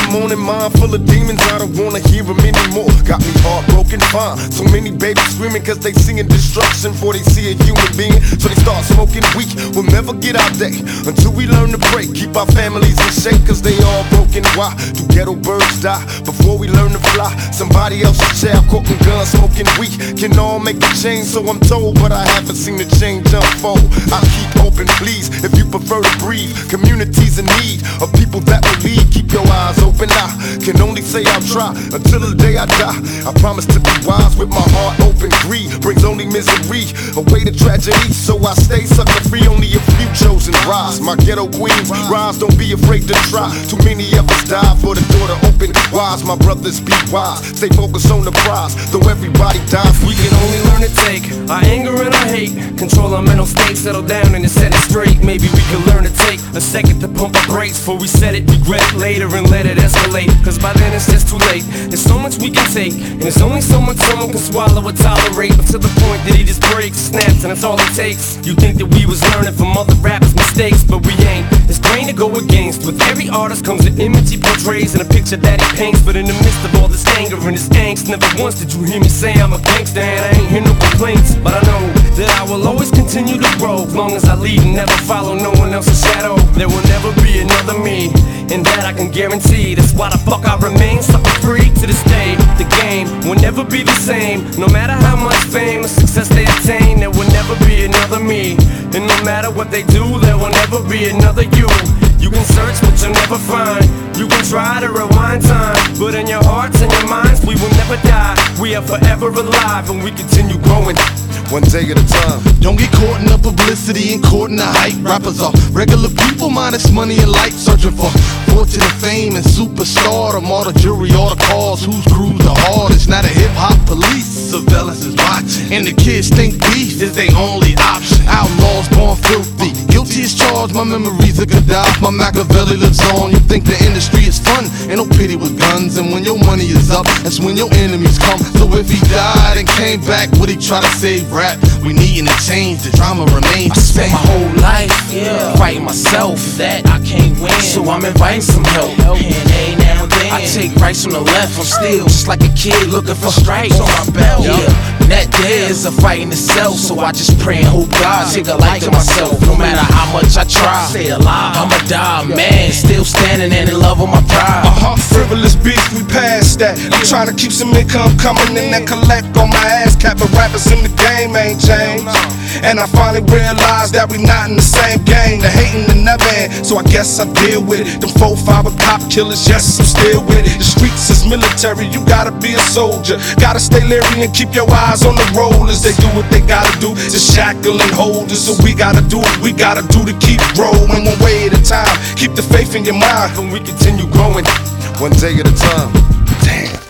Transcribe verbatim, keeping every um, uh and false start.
morning mind full of demons, I don't wanna hear them anymore. Got me heartbroken, fine. So many babies screaming cause they seeing destruction before they see a human being. So they start smoking weed, we'll never get our day until we learn to pray. Keep our families in shape cause they all broken. Why do ghetto birds die before we learn to fly? Somebody else's child quoting guns, smoking weed can all make a change, so I'm told, but I haven't seen the change unfold. I keep hoping, please, if you prefer to breathe. Communities in need of people that will lead. Keep your eyes open, I can only say I'll try until the day I die. I promise to be wise with my heart open. Greed brings only misery, away to tragedy, so I stay sucker free. Only a few chosen rise. My ghetto queens rise, don't be afraid to try. Too many of us die for the door to open wise. My brothers be wise, stay focused on the prize, though everybody dies. We can only learn to take our anger and our hate, control our mental state, settle down and set it straight. Maybe we can learn to take a second to pump our brakes before we set it, regret it later and let it escalate. Cause by then it's just too late. There's so much we can take, and there's only so much someone can swallow or tolerate. But to the point that he just breaks, snaps, and that's all it takes. You think that we was learning from other rappers' mistakes, but we ain't. It's grain to go against. With every artist comes an image he portrays and a picture that he paints. But in the midst of all this anger and this angst, never once did you hear me say I'm a gangster, and I ain't hear no complaints. But I know that I will always continue to grow, as long as I lead and never follow no one else's shadow. There will never be another me, and that I can guarantee. That's why the fuck I remain sucker free to this day. The game will never be the same, no matter how much fame or success they attain. There will never be another me, and no matter what they do, there will never be another you. You can search but you'll never find. You can try to rewind time, but in your hearts and your minds we will never die. We are forever alive and we continue growing, one day at a time. Don't get caught in the publicity and caught in the hype. Rappers are regular people minus money and life, searching for fortune and fame and superstardom. All the jury, all the cars, whose crew's the hardest. Not a hip-hop police, surveillance is watching, and the kids think beef is their only option. Outlaws born filthy, guilty as charged. My memories are Gaddafi, my Machiavelli lives on. You think the industry is fun, ain't no pity with guns. And when your money is up, that's when your enemies come. So if he died and came back, would he try to save rap? We needin' to change, the drama remains the same. I spent my whole life yeah. fighting myself, that I can't win, so I'm inviting some help. And every now and then I take rights from the left. I'm still just like a kid looking for stripes on my belt. Yeah, that there is a fight in itself, so I just pray and hope God take a light to myself. No matter how much I try, stay alive, I'ma die, man. Still standing and in love with my pride. Uh-huh, frivolous beef, we past that. I'm trying to keep some income coming in and collect on my ass cap. But rappers in the game ain't changed, and I finally realized that we not in the same game. The hating the never end, so I guess I deal with it. Them four five cop killers, yes, I'm still with it. The streets is military, you gotta be a soldier. Gotta stay leery and keep your eyes on the rollers. They do what they gotta do to shackle and hold us. So we gotta do what we gotta do to keep growing, one way at a time. Keep the faith in your mind, and we continue growing, one day at a time. Damn.